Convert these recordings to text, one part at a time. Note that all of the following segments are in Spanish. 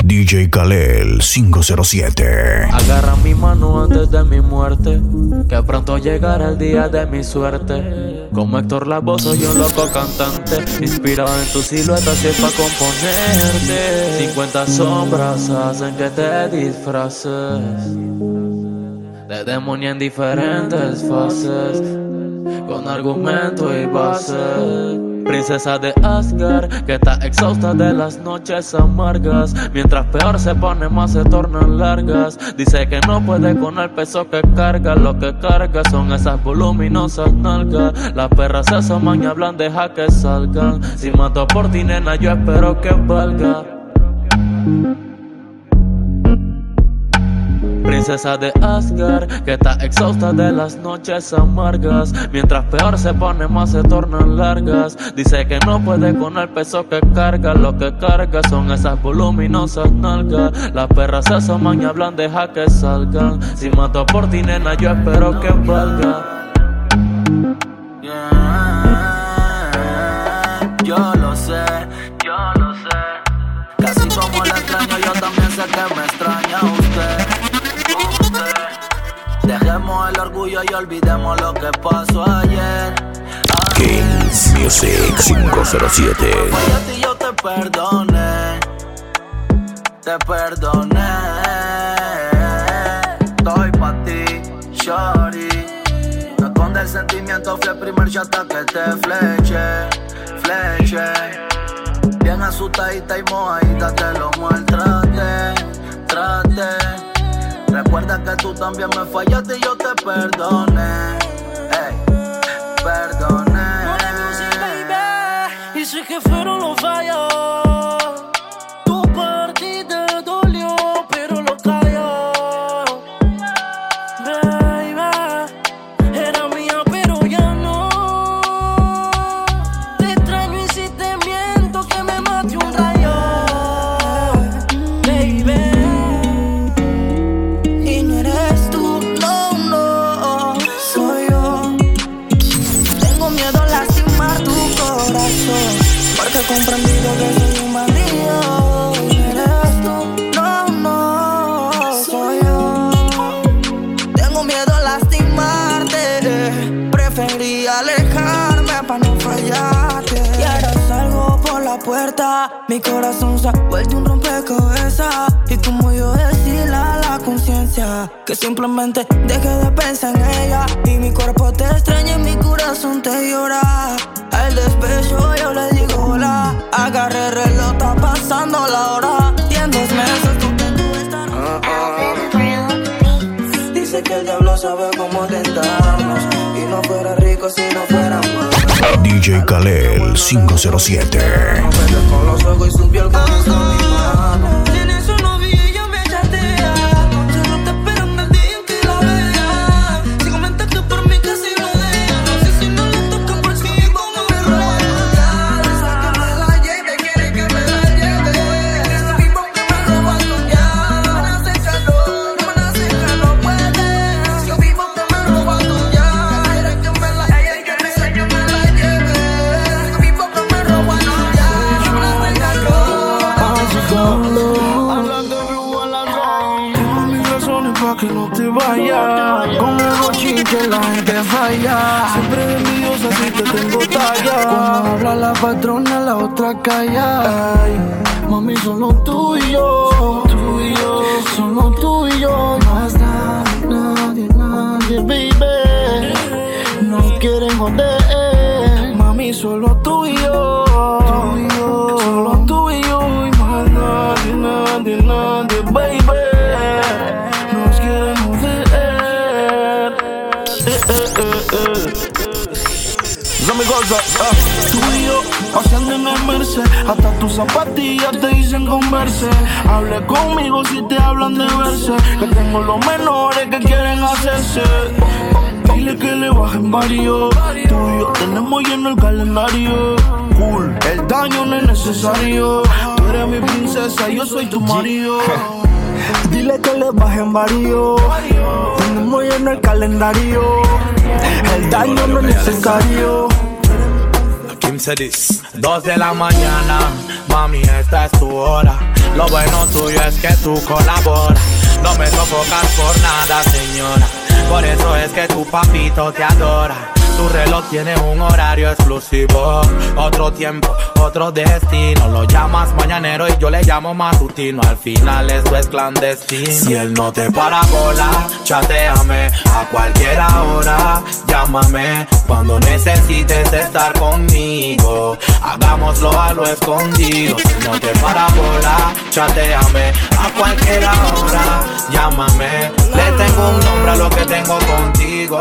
DJ Kalel 507. Agarra mi mano antes de mi muerte, que pronto llegará el día de mi suerte. Como Héctor Lavoe soy un loco cantante, inspirado en tu silueta si es pa' componerte. 50 sombras hacen que te disfraces de demonio en diferentes fases, con argumento y base. Princesa de Asgard, que está exhausta de las noches amargas. Mientras peor se pone, más se tornan largas. Dice que no puede con el peso que carga. Lo que carga son esas voluminosas nalgas. Las perras se asoman y hablan, deja que salgan. Si mato por ti, nena, yo espero que valga. Princesa de Asgard, que está exhausta de las noches amargas. Mientras peor se pone, más se tornan largas. Dice que no puede con el peso que carga. Lo que carga son esas voluminosas nalgas. Las perras se asoman y hablan, deja que salgan. Si mato por ti, nena, yo espero que valga. Yo lo sé. Casi como la extraño, yo también sé que me extraña usted. Dejemos el orgullo y olvidemos lo que pasó ayer. Kings Music 507. Fállate y yo te perdoné. Estoy pa' ti, shorty. No esconde el sentimiento, fui el primer shot que te fleche. Bien asustadita y mojadita, te lo maltraté. Recuerda que tú también me fallaste y yo te perdoné. Perdoné. Y sé que fueron los fallos. Tu partida dolió, pero lo cayó. Baby, era mía, pero ya no. Te extraño y si te miento que me mate un rayo. Baby. Porque he comprendido que soy un bandido. Eres tú, no, soy yo. Tengo miedo a lastimarte. Preferí alejarme para no fallarte. Y ahora salgo por la puerta. Mi corazón se ha vuelto un rompecabezas. Y como yo decirle a la conciencia que simplemente deje de pensar en ella. Y mi cuerpo te extraña y mi corazón te llora. Al despecho yo le digo hola. Agarré el reloj, está pasando la hora. Y en 2 meses contento estarás. Dice que el diablo sabe cómo tentarnos. Y no fuera rico si no fuera malo. DJ Kalel 507. Con los ojos y su piel como mi mano. Tiene su novio y ella me chatea. Solo está esperando el día en que la vea. Si comenta que por mí casi lo deja. No sé si no le toca por si como me rodea. Dice que me la lleve, quiere que me la lleve. Es lo mismo que me roban con ya. No me nace calor, no puede. Es lo mismo que me roban con ya. Quiere que me la lleve, es lo mismo que me roban con ya. No me nace calor. Tengo mis razones pa' que no te vayas. Con el bochinche la gente falla. Siempre envidiosa si te tengo talla. Cuando habla la patrona la otra calla. Ay, mami, solo tú y yo. Solo tú y yo. Más nadie, baby. No quieren joder. Mami, solo tú y yo. Solo tú y yo. Y más nadie, baby. Nos quieren joder. Tú y yo paseando en el Merced. Hasta tus zapatillas te dicen converse. Hable conmigo si te hablan de verse. Que tengo los menores que quieren hacerse. Dile que le bajen varios. Tú y yo tenemos lleno el calendario. Cool, el daño no es necesario. Tú eres mi princesa, yo soy tu marido. Dile que le bajen varios. Tenemos lleno el calendario. El daño no es necesario. Kim said this. 2 de la mañana, mami, esta es tu hora. Lo bueno tuyo es que tú colaboras. No me sofocas por nada, señora. Por eso es que tu papito te adora. Tu reloj tiene un horario exclusivo. Otro tiempo, otro destino. Lo llamas mañanero y yo le llamo matutino. Al final esto es clandestino. Si él no te para bola, chateame a cualquier hora. Llámame cuando necesites estar conmigo. Hagámoslo a lo escondido. Si no te para bola, chateame a cualquier hora. Llámame, le tengo un nombre a lo que tengo contigo.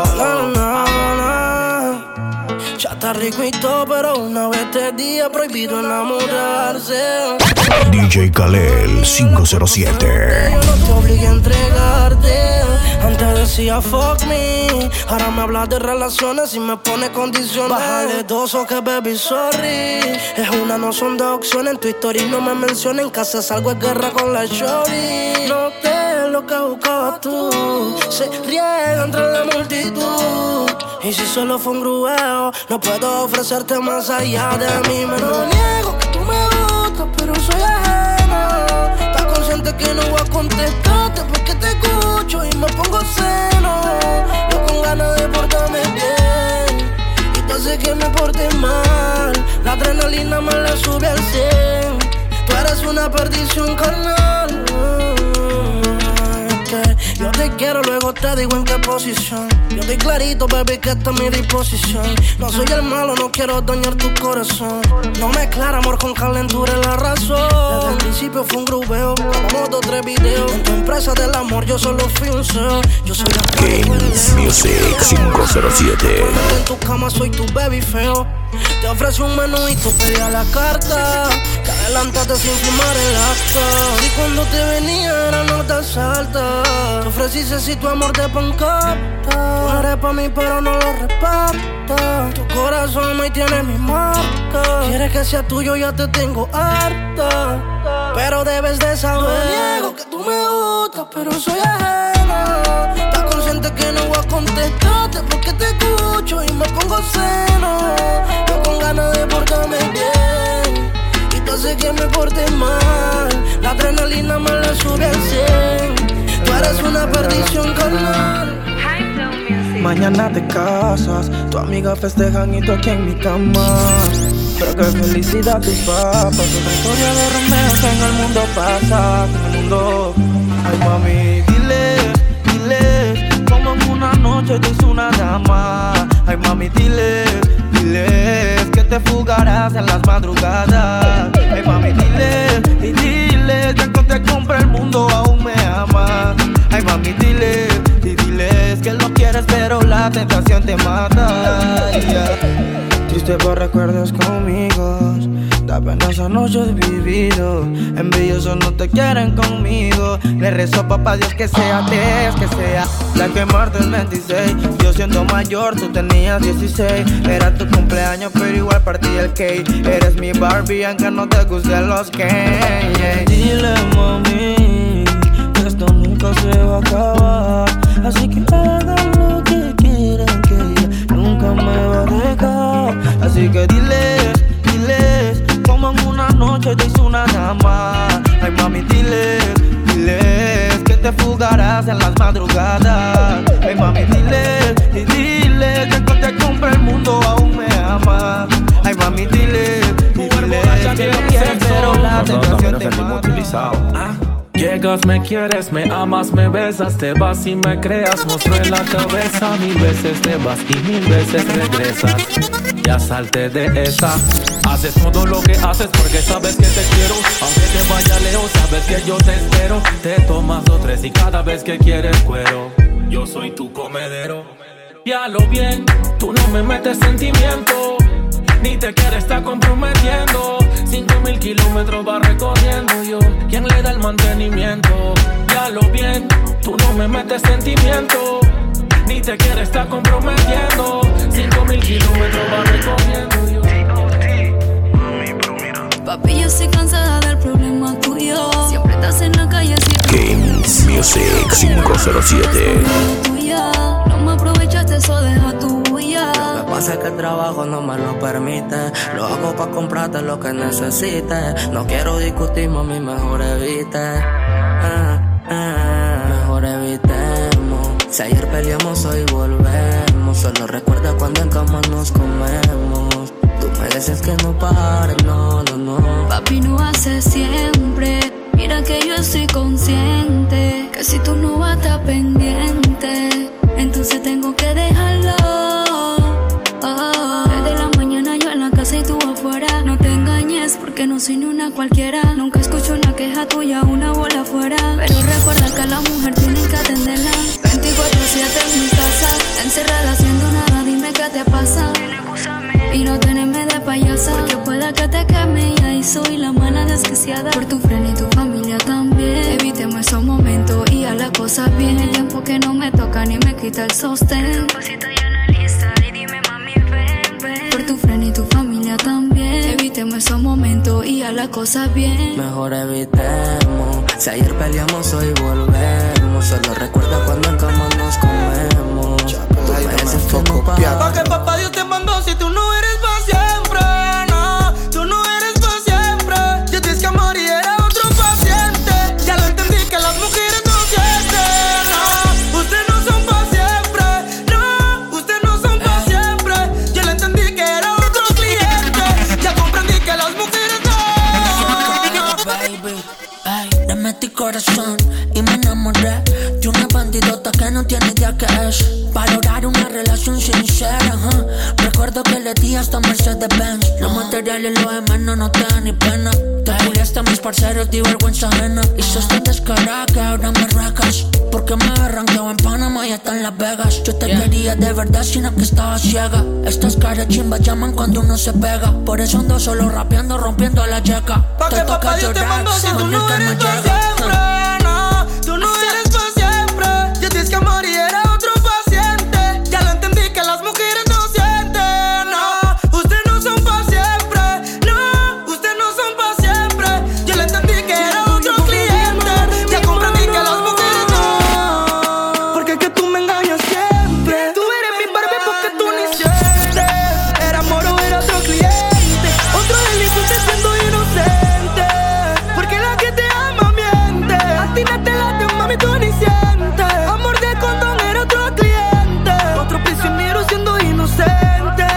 Ya está rico y todo, pero una vez este día prohibido enamorarse. DJ Kalel 507. Yo no te obligué a entregarte. Antes decía fuck me, ahora me hablas de relaciones y me pone condiciones. Bájale dos o que baby sorry. Es una, no son dos opciones. En tu historia no me mencionen. Que haces algo es guerra con la shorty. No te lo que buscabas tú. Se riega entre la multitud. Y si solo fue un grubeo, no puedo ofrecerte más allá de mí. Me lo niego que tú me gustas, pero soy ajena. Estás consciente que no voy a contestarte porque te escucho y me pongo seno. Yo con ganas de portarme bien y te hace que me porte mal. La adrenalina me la sube al 100. Tú eres una perdición carnal. Yo te quiero, luego te digo en qué posición. Yo estoy clarito, baby, que esta es mi disposición. No soy el malo, no quiero dañar tu corazón. No mezclar amor con calentura es la razón. Desde el principio fue un grubeo, grabamos 2 o 3 videos. En tu empresa del amor yo solo fui un CEO. Yo soy Games Music 507. En tu cama soy tu baby feo. Te ofrece un menú y tú pedías a la carta. Te adelantaste sin firmar el acta. Y cuando te venía era nota alta. Te ofreciste si tu amor te pancata. Tú no eres pa' mí pero no lo reparta. Tu corazón me tiene mi marca. Quieres que sea tuyo, ya te tengo harta. Pero debes de saber. No niego que tú me gustas, pero soy ajena. Estás consciente que no voy a contestarte porque te escucho y me pongo seno. Yo con ganas de portarme bien y te hace que me porte mal. La adrenalina me la sube al 100. Tú eres una perdición carnal. Mañana te casas, tu amiga festejan y tú aquí en mi cama. Pero qué felicidad tus papas. Otra historia de Romeo que en el mundo pasa. En el mundo. Ay mami, dile, como en una noche te hizo una dama. Ay mami, dile, que te fugarás en las madrugadas. Ay mami, dile, que cuando te compre el mundo aún me amas. Ay mami, dile que lo quieres pero la tentación te mata. Triste por recuerdos conmigo, da pena esa noche de vivido. Envidiosos no te quieren conmigo. Le rezo papá Dios que sea la que muerte el 26. Yo siendo mayor, tú tenías 16. Era tu cumpleaños pero igual partí el cake. Eres mi Barbie aunque no te gusten los Ken. Dile mami que esto nunca se va a acabar. Así que hagan lo que quieran, que ella nunca me va a dejar. Así que diles, como en una noche te hizo una dama. Ay mami, diles que te fugarás en las madrugadas. Ay mami, diles que cuando te compre el mundo aún me amas. Ay mami, diles que no quieres pero la tentación te mata. Llegas, me quieres, me amas, me besas, te vas y me creas, monstruo en la cabeza. 1000 veces te vas y 1000 veces regresas. Ya salte de esa. Haces todo lo que haces porque sabes que te quiero. Aunque te vaya lejos, sabes que yo te espero. Te tomas 2 o 3 y cada vez que quieres cuero. Yo soy tu comedero. Ya lo bien, tú no me metes sentimiento. Ni te quieres estar comprometiendo. 5000 kilómetros va recorriendo yo. ¿Quién le da el mantenimiento? Ya lo bien, tú no me metes sentimiento. Ni te quieres estar comprometiendo. 5000 kilómetros va recorriendo yo. Papi, yo estoy cansada del problema tuyo. Siempre estás en la calle así. Games Music 507. No me aprovechaste, eso deja tu huella. Pasa que el trabajo no me lo permite. Lo hago pa' comprarte lo que necesites. No quiero discutir, mami, mejor evite. Mejor evitemos. Si ayer peleamos, hoy volvemos. Solo recuerda cuando en cama nos comemos. Tú me dices que no pares, no. Papi, no hace siempre. Mira que yo soy consciente que si tú no vas a estar pendiente, entonces tengo que dejarlo. Desde la mañana yo en la casa y tú afuera. No te engañes porque no soy ni una cualquiera. Nunca escucho una queja tuya, una bola afuera. Pero recuerda que a la mujer tienen que atenderla 24/7 en mi casa, encerrada haciendo nada, dime qué te pasa. Y no tenerme de payasa, porque pueda que te queme y ahí soy la mala desquiciada. Por tu friend y tu familia también. Evitemos esos momentos y a las cosas bien. El tiempo que no me toca ni me quita el sostén. Y dime mami ven. Por tu friend y tu familia también. Evitemos esos momentos y a las cosas bien. Mejor evitemos. Si ayer peleamos, hoy volvemos. Solo recuerda cuando en cama nos comemos. Tú me dices que no pares. Pa' que papá Dios te mandó si tú no eres pa' siempre, no. Tú no eres pa' siempre. Yo te que amor y era otro paciente. Ya lo entendí que las mujeres no sienten, no. Ustedes no son pa' siempre, no. Ustedes no son pa' siempre. Yo lo entendí que era otro cliente. Ya comprendí que las mujeres no. Baby, ay, dame tu corazón y me enamoré de una bandidota que no tiene idea que es valorar una relación sincera, Recuerdo que le di hasta Mercedes-Benz. Los materiales, lo de menos, no te da ni pena. Te juliaste a mis parceros, di vergüenza ajena. Y sos tan descarada que ahora me recas. Porque me arranqueo en Panamá y hasta en Las Vegas. Yo te quería de verdad, sino que estaba ciega. Estas caras chimbas llaman cuando uno se pega. Por eso ando solo rapeando, rompiendo la yeca. Pa' que papá Dios te mandó si tú no eres pa' siempre, no. Tú no eres pa' siempre. Yo te que amor y era otro paciente. Ya lo entendí que las mujeres no sienten, no. Ustedes no son pa' siempre, no. Ustedes no son pa' siempre. Yo lo entendí que era otro cliente. Ya comprendí que las mujeres no. Porque es que tú me engañas siempre. Tú eres mi Barbie porque tú ni sientes. Era amor o era otro cliente. Otro delincuente siendo inocente. Porque la que te ama miente. A ti no te late, mami, tú ni sientes. Amor de condón era otro cliente. Otro prisionero siendo inocente.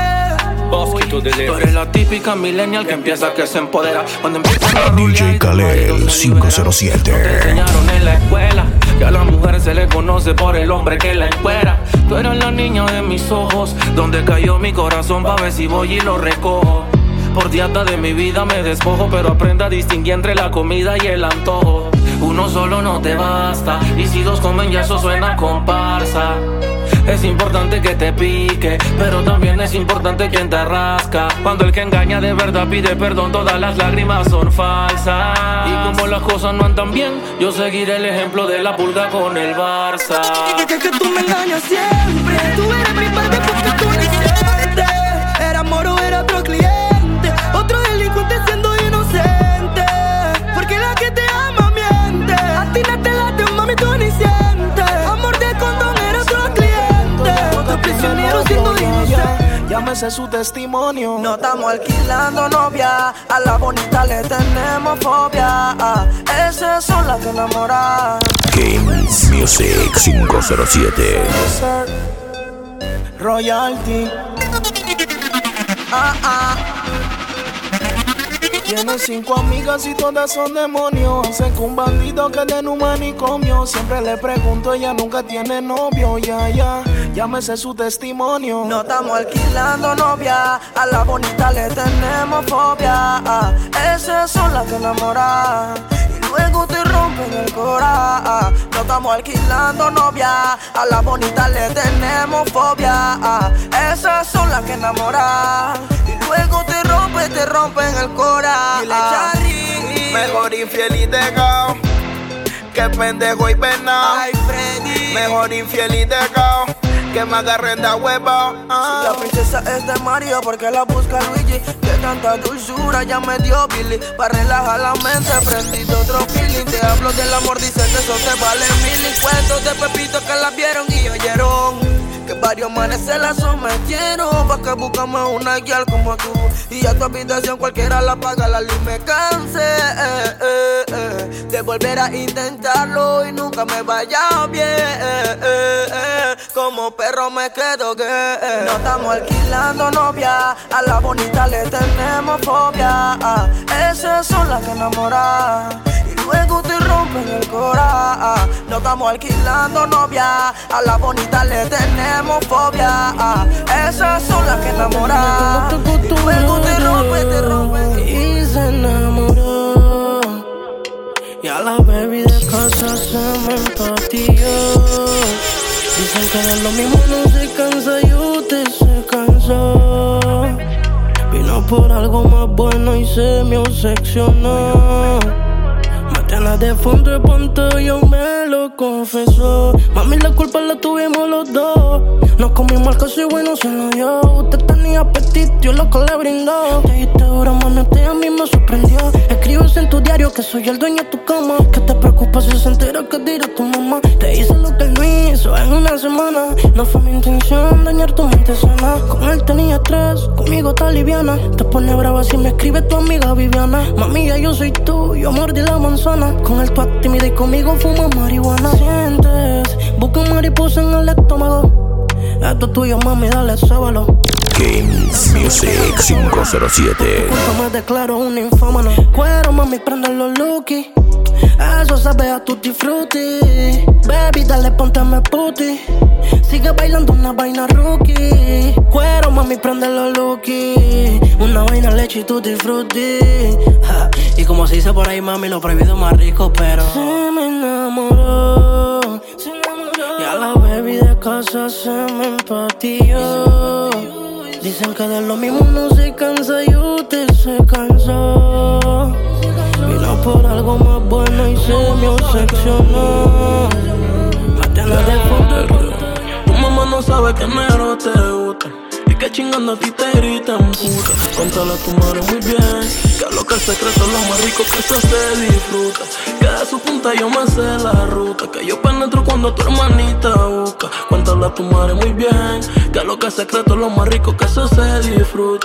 Tú eres la típica millennial que empieza que se empodera. Cuando empieza a DJ Khalel 507. No te enseñaron en la escuela que a la mujer se le conoce por el hombre que la encuera. Tú eras la niña de mis ojos, donde cayó mi corazón pa' ver si voy y lo recojo. Por dieta de mi vida me despojo, pero aprenda a distinguir entre la comida y el antojo. Uno solo no te basta, y si dos comen ya eso suena a comparsa. Es importante que te pique, pero también es importante quien te rasca. Cuando el que engaña de verdad pide perdón, todas las lágrimas son falsas. Y como las cosas no andan bien, yo seguiré el ejemplo de la pulga con el Barça. Que tú me engañas siempre. Tú eres mi Barbie porque tú ni sientes. Era amor o era otro cliente. Otro delincuente siendo inocente. Porque la que te ama miente. A ti no te late, mami, tú ni sientes. Amor de condón era otro cliente. Otro prisionero siendo inocente. Llámese su testimonio. No estamos alquilando novia. A la bonita le tenemos fobia. Esas son las que enamoran. Kings Music 507. Royalty. Tiene 5 amigas y todas son demonios. Hacen que un bandido quede en un manicomio. Siempre le pregunto, ella nunca tiene novio. Ya, llámese su testimonio. No estamos alquilando novia. A la bonita le tenemos fobia. Esas son las que enamoran. Y luego te rompen el corazón. No estamos alquilando novia. A la bonita le tenemos fobia. Esas son las que enamoran. Y luego te rompen el corazón. Dile Charlie. Mejor infiel y dejado que pendejo y penao. Ay, Freddy. Mejor infiel y dejado que me agarren de huevo. Si la princesa es de Mario, porque la busca Luigi. De tanta dulzura ya me dio Billy. Pa' relajar la mente, prendí otro feeling. Te hablo del amor, dice que eso te vale mil. Y cuentos de Pepito que la vieron y oyeron. Que varios manes se la sometieron. Pa' que buscamos una guial como tú. Y a tu habitación cualquiera la paga, la luz me cansé de volver a intentarlo y nunca me vaya bien. Como perro me quedo que no estamos alquilando novia. A la bonita le tenemos fobia. Esas son las que enamoran y luego te rompen el cora. No estamos alquilando novia. A la bonita le tenemos fobia. Esas son las que enamoran y luego te rompen. Y se enamoró. Y a la baby de casa se me empatilló. Dicen que de lo mismo no se cansa y usted se cansó. Vino por algo más bueno y se me obsesionó. Me tiene de fondo de pantalla y me lo confesó. Mami, la culpa la tuvimos los dos. Nos comimos el caso y bueno se lo dio. Usted tenía apetito y lo que le brindó. Te diste duro, mami, a mí me sorprendió. Escribes en tu diario que soy el dueño de tu cama. Que te preocupas si se entera que dirá tu mamá. Te hice lo que él no hizo en una semana. No fue mi intención dañar tu mente sana. Con él tenía estrés, conmigo está liviana. Te pone brava si me escribe tu amiga Viviana. Mami, ya yo soy tú, yo mordí la manzana. Con él tú tímida y conmigo fumas marihuana. Sientes, busca mariposa en el estómago. Esto es tuyo, mami, dale, sábalo. Kings Music 507. Cuando me declaro una infámana. Cuero, mami, prende los lookies. Eso sabe a tutti frutti. Baby, dale, pónteme puti. Sigue bailando una vaina rookie. Cuero, mami, prende los lookies. Una vaina leche y tutti frutti. Ja. Y como se dice por ahí, mami, lo prohibido es más rico, pero se me enamoró. Y a la baby de casa se me empatilló. Dicen que de lo mismo no se cansa y usted se cansó. Vino por algo más bueno y se me obsesionó. Me tiene de fondo. Tu mamá no sabe que negro te gusta y que chingando a ti te gritan puta. Contale a tu madre muy bien que lo que el secreto es lo más rico que se disfruta. Que de su punta yo me sé la ruta. Que yo penetro cuando tu hermanita busca. Cuéntale a tu madre muy bien que lo que el secreto es lo más rico que se disfruta.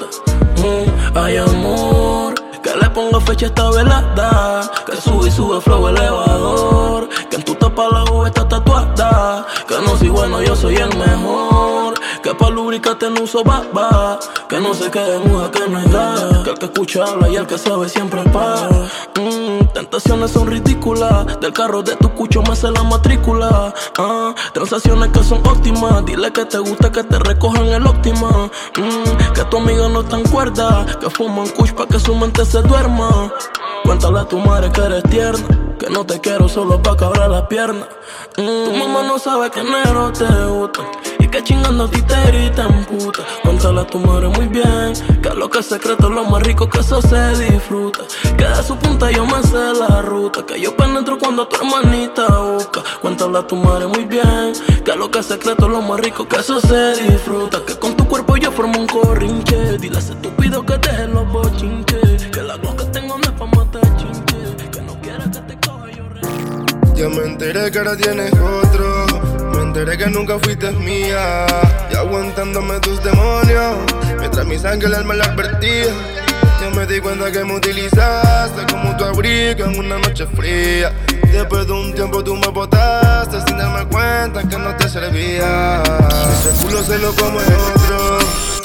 Ay amor, que le ponga fecha a esta velada. Que sube y sube flow elevador. Que en tu tapa la U está tatuada. Que no soy bueno, yo soy el mejor. Que pa' lubricarte no uso baba. Que no se quede muda, que no hay nada. Que el que escucha habla y el que sabe siempre paga. Tentaciones son ridículas. Del carro de tu cucho me hace la matrícula. Transacciones que son óptimas. Dile que te gusta que te recojan el óptima. Que tu amiga no está en cuerda. Que fuman kush pa' que su mente se duerma. Cuéntale a tu madre que eres tierna. Que no te quiero solo pa' cabrar las piernas. Tu mamá no sabe que negro te gusta y que chingando a ti te gritan puta. Cuéntale a tu madre muy bien que lo que es secreto es lo más rico que eso se disfruta. Que de su punta yo me sé la ruta. Que yo penetro cuando tu hermanita busca. Cuéntale a tu madre muy bien que lo que es secreto es lo más rico que eso se disfruta. Que con tu cuerpo yo formo un corrinche. Dile a ese estúpido que deje los bochinches. Que la voz que tengo no es pa' matar chinche. Que no quiera que te coja yo Ya me enteré que ahora tienes otro. Me enteré que nunca fuiste mía. Y aguantándome tus demonios mientras mi sangre el alma la advertía. Ya me di cuenta que me utilizaste como tu abrigo en una noche fría. Después de un tiempo tú me botaste sin darme cuenta que no te servía. Ese culo se lo come otro.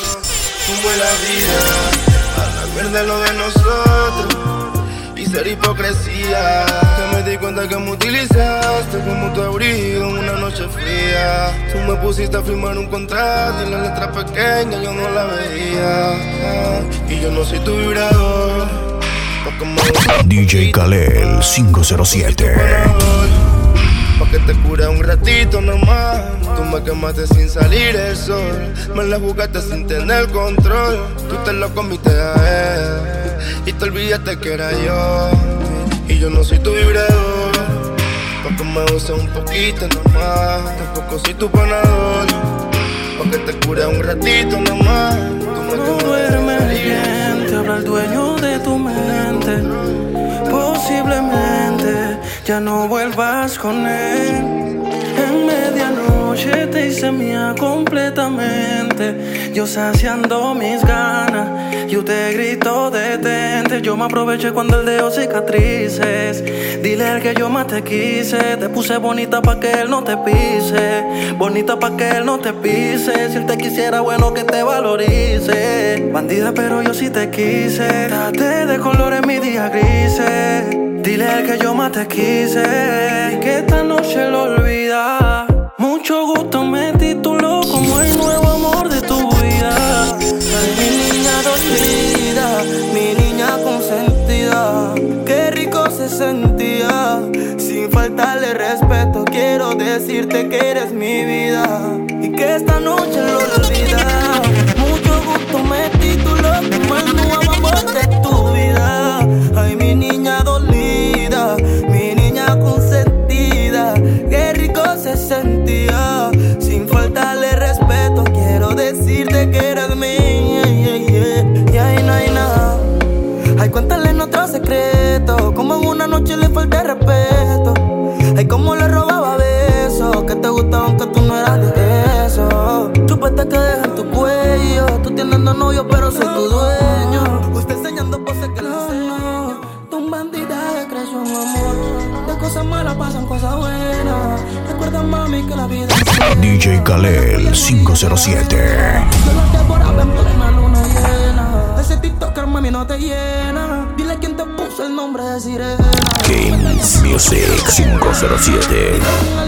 Como es la vida, a la mierda lo de nosotros y ser hipocresía. Que me di cuenta que me utilizaste como tu abrigo en una noche fría. Tú me pusiste a firmar un contrato y la letra pequeña yo no la veía. Y yo no soy tu vibrador. DJ Kalel 507. Pa' que te cure un ratito nomás. Tú me quemaste sin salir el sol. Me la jugaste sin tener control. Tú te lo comiste a él y te olvidaste que era yo. Y yo no soy tu vibrador. Pa' que me uses un poquito nomás. Tampoco soy tu panador. Pa' que te cure un ratito nomás. Tú me no duermes bien, te habla el dueño de tu mente. Posiblemente ya no vuelvas con él. En medianoche noche te hice mía completamente. Yo saciando mis ganas, yo te grito detente. Yo me aproveché cuando él dejó cicatrices. Dile al que yo más te quise. Te puse bonita pa' que él no te pise. Bonita pa' que él no te pise. Si él te quisiera, bueno que te valorice. Bandida, pero yo sí te quise. Date de colores mis días grises. Dile al que yo más te quise y que esta noche lo olvida. Mucho gusto me tituló como el nuevo amor de tu vida. Ay, mi niña dolida, mi niña consentida. Qué rico se sentía. Sin faltarle respeto, quiero decirte que eres mi vida y que esta noche lo olvida. Mucho gusto me tituló como el nuevo amor de tu vida. Ay, mi niña dolida, mi niña consentida. Qué rico se sentía. Sin faltarle respeto, quiero decirte que eres mía. Y ahí no hay nada. Ay, cuéntale nuestro secreto. Como en una noche le falté respeto. Ay, como le robaba besos. Que te gustaba aunque tú no eras de eso. Chupete que deja en tu cuello. Tú tienes dos novios pero soy tu dueño. Usted enseñando poses que no enseño. Tu bandida creció un amor. De cosas malas pasan cosas buenas. Recuerda mami que la vida es DJ Kalel 507. yo no te por ver por una luna llena. Ese TikToker mami no te llena. Dile quién te puso el nombre de sirena. Kings Music 507.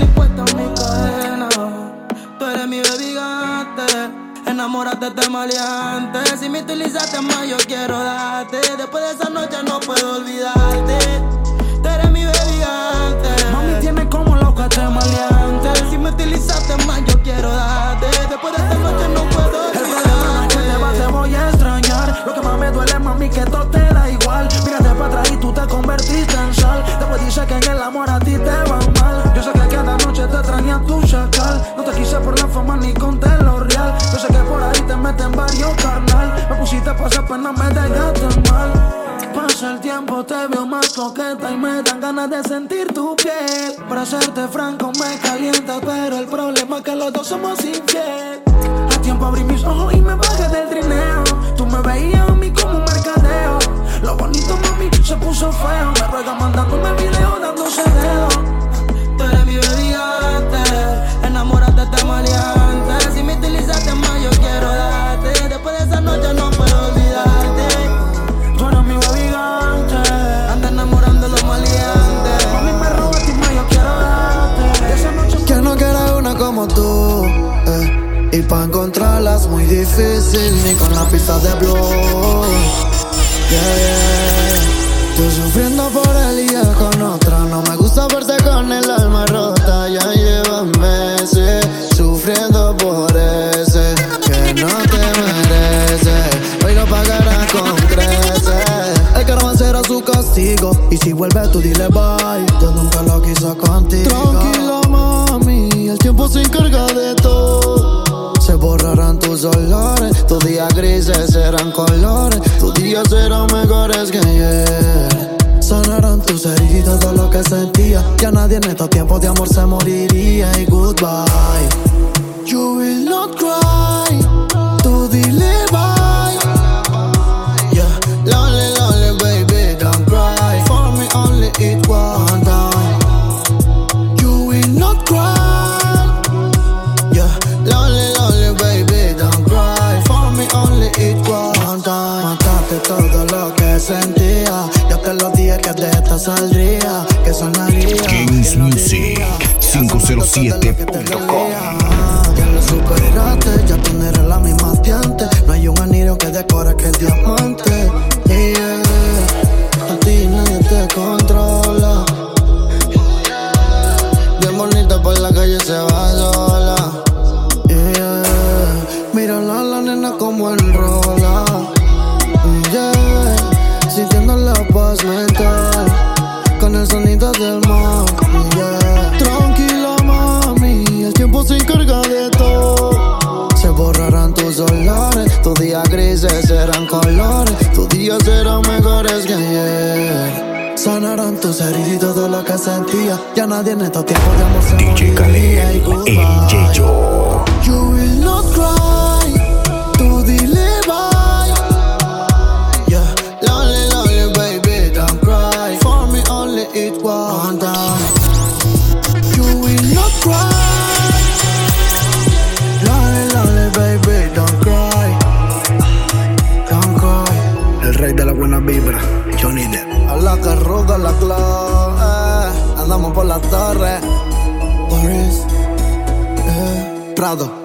Tú eres mi baby gigante. Enamórate de maleante. Si me utilizaste más yo quiero darte. Después de esa noche no puedo olvidarte. Tú eres mi baby gigante. Mami tiene como loca de maleante. Si me utilizaste más yo quiero darte. Después de esta noche no puedo olvidarte. El problema no es que te vas, te voy a extrañar. Lo que más me duele, mami, que todo te da igual. Mírate para atrás y tú te convertiste en sal. Después dice que en el amor a ti te va mal. Yo sé que cada noche te extraña tu chacal. No te quise por la fama ni conté lo real. Yo sé que por ahí te meten varios carnal. Me pusiste pa' hacer pena, me dejaste mal. Pasa el tiempo, te veo más coqueta y me dan ganas de sentir tu piel. Para serte franco me calienta, pero el problema es que los dos somos infieles. A tiempo abrí mis ojos y me bajé del trineo. Tú me veías a mí como un mercadeo. Lo bonito mami se puso feo. Me ruega mandándome video, dándose dedo. Tú eres mi baby gigante. Enamórate de maleante. Si me utilizaste más yo quiero darte. Después de esa noche no puedo olvidarte. Tú eres mi baby gigante. Anda enamorando a los maleantes. Mami me robaste y más yo quiero darte. Esa noche que no quiera una como tú, y pa' encontrarlas muy difícil. Ni con la pista de blue. Yeah. Tú sufriendo por él y él con otra. No me gusta verte con el alma rota. Ya llevas meses sufriendo por ese que no te merece. Hoy lo pagarás con creces. El caravan será su castigo. Y si vuelve tú dile bye. Yo nunca lo quiso contigo. Tranquila mami, el tiempo se encarga de todo. Se borrarán tus olores. Tus días grises serán colores. Tus días serán mejores que ayer. Sanarán tus heridas de lo que sentía. Ya nadie en estos tiempos de amor se moriría. Y goodbye. You will not cry. Tú dile bye. Yeah, lonely, lonely baby, don't cry. For me only it one time. You will not cry. Yeah, lonely, lonely baby, don't cry. For me only it one time. Mataste todo lo que sentía. Yo te lo dije que de esta saldría. Que sonaría. Kings Music 507.com. Ya lo superaste, ya tú no eres la misma de antes. No hay un anillo que decore que el diamante. Yeah, a ti nadie te controla. Bien bonita por la calle se va sola. Yeah, mírala a la nena como enrola. Yeah, sintiendo la paz mental con el sonido del mar. Yeah, tranquila mami, el tiempo se encarga Ya nadie en estos tiempos de amor se DJ moriría y Khaled, goodbye. el Yeyo. You will not cry, tú dile bye. Yeah, lonely, lonely baby, don't cry. For me only it one time. You will not cry, lonely, lonely baby, don't cry. Don't cry. El rey de la buena vibra, Johnny Depp. A la que arruga la clave, andamos por la torre. Paris, Prado.